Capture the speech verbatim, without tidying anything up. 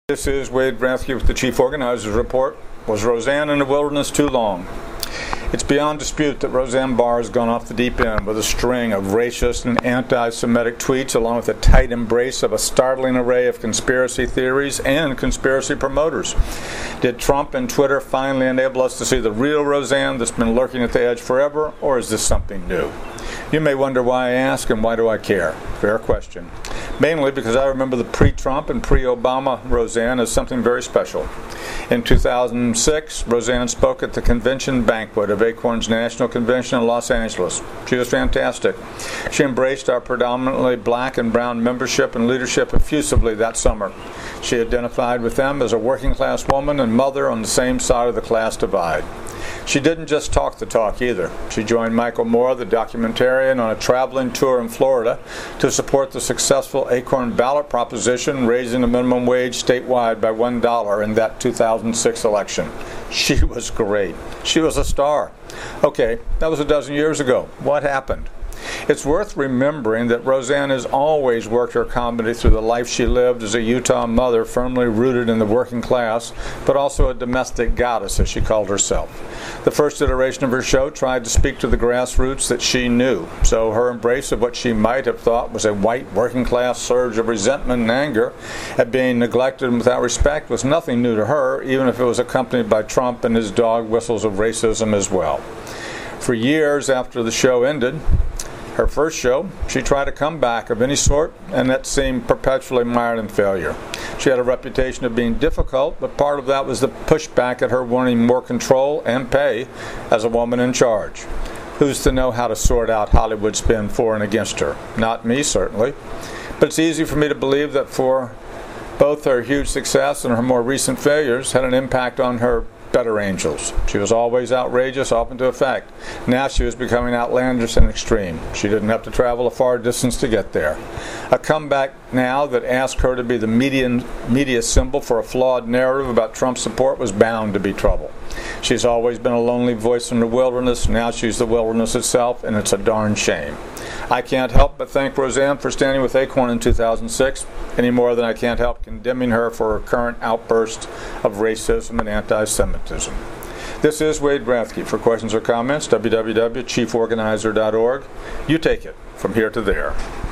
This is Wade Bransky with the Chief Organizer's Report. Was Roseanne in the wilderness too long? It's beyond dispute that Roseanne Barr has gone off the deep end with a string of racist and anti-Semitic tweets, along with a tight embrace of a startling array of conspiracy theories and conspiracy promoters. Did Trump and Twitter finally enable us to see the real Roseanne that's been lurking at the edge forever, or is this something new? You may wonder why I ask and why do I care? Fair question. Mainly because I remember the pre-Trump and pre-Obama Roseanne as something very special. In two thousand six, Roseanne spoke at the convention banquet of Acorn's National Convention in Los Angeles. She was fantastic. She embraced our predominantly black and brown membership and leadership effusively that summer. She identified with them as a working-class woman and mother on the same side of the class divide. She didn't just talk the talk either. She joined Michael Moore, the documentarian, on a traveling tour in Florida to support the successful Acorn ballot proposition raising the minimum wage statewide by one dollar in that two thousand six election. She was great. She was a star. Okay, that was a dozen years ago. What happened? It's worth remembering that Roseanne has always worked her comedy through the life she lived as a Utah mother firmly rooted in the working class, but also a domestic goddess, as she called herself. The first iteration of her show tried to speak to the grassroots that she knew, so her embrace of what she might have thought was a white working class surge of resentment and anger at being neglected and without respect was nothing new to her, even if it was accompanied by Trump and his dog whistles of racism as well. For years after the show ended, her first show, she tried a comeback of any sort, and that seemed perpetually mired in failure. She had a reputation of being difficult, but part of that was the pushback at her wanting more control and pay as a woman in charge. Who's to know how to sort out Hollywood spin for and against her? Not me, certainly. But it's easy for me to believe that for both her huge success and her more recent failures had an impact on her better angels. She was always outrageous, often to effect. Now she was becoming outlandish and extreme. She didn't have to travel a far distance to get there. A comeback now that asked her to be the media, media symbol for a flawed narrative about Trump's support was bound to be trouble. She's always been a lonely voice in the wilderness. Now she's the wilderness itself, and it's a darn shame. I can't help but thank Roseanne for standing with Acorn in two thousand six, any more than I can't help condemning her for her current outburst of racism and anti-Semitism. This is Wade Bransky. For questions or comments, w w w dot chief organizer dot org. You take it from here to there.